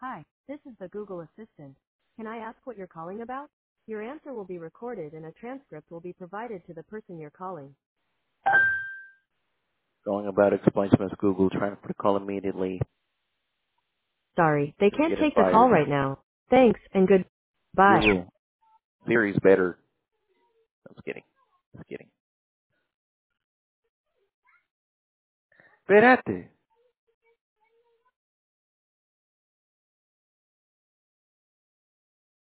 Hi, this is the Google Assistant. Can I ask what you're calling about? Your answer will be recorded and a transcript will be provided to the person you're calling. Going about explains to Miss Google, trying to call immediately. Sorry, they You're can't getting take the call fired. right now. Thanks and goodbye. Google, Siri's better. I was kidding. I was kidding. Espérate.